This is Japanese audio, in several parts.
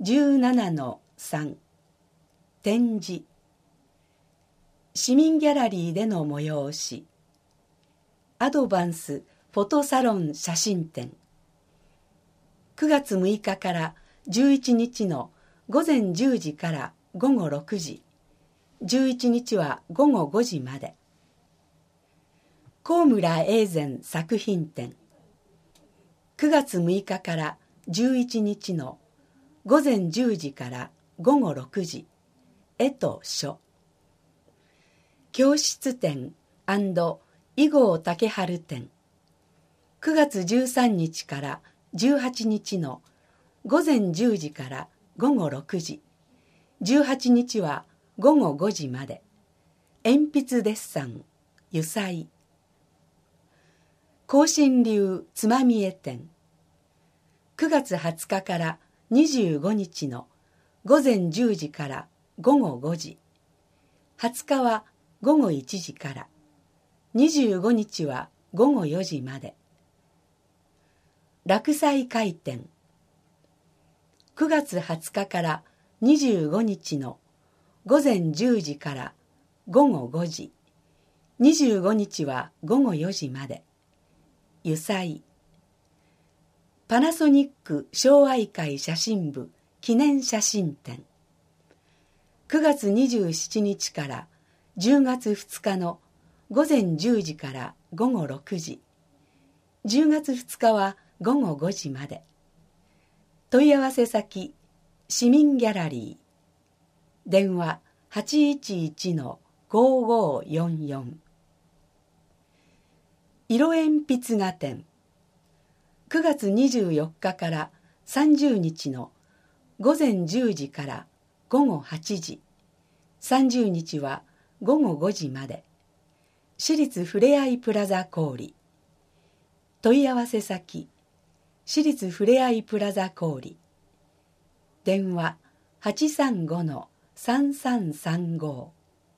17-3 展示市民ギャラリーでの催しアドバンスフォトサロン写真展9月6日から11日の午前10時から午後6時11日は午後5時まで高村永禅作品展9月6日から11日の午前10時から午後6時絵と書教室展囲碁竹春展9月13日から18日の午前10時から午後6時18日は午後5時まで鉛筆デッサン油彩庚申流つまみ絵展9月20日から25日の午前10時から午後5時20日は午後1時から25日は午後4時まで落彩会展9月20日から25日の午前10時から午後5時25日は午後4時まで油彩パナソニック昭愛会写真部記念写真展9月27日から10月2日の午前10時から午後6時10月2日は午後5時まで問い合わせ先市民ギャラリー電話 811-5544 色鉛筆画展9月24日から30日の午前10時から午後8時30日は午後5時まで市立ふれあいプラザ小売問い合わせ先市立ふれあいプラザ小売電話 835-3335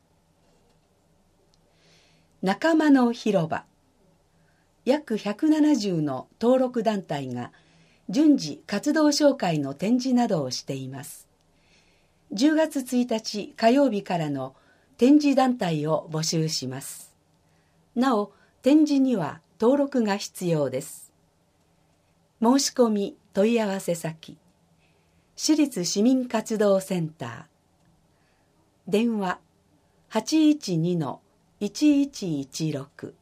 仲間の広場約170の登録団体が順次活動紹介の展示などをしています。10月1日火曜日からの展示団体を募集します。なお、展示には登録が必要です。申し込み問い合わせ先市立市民活動センター電話 812-1116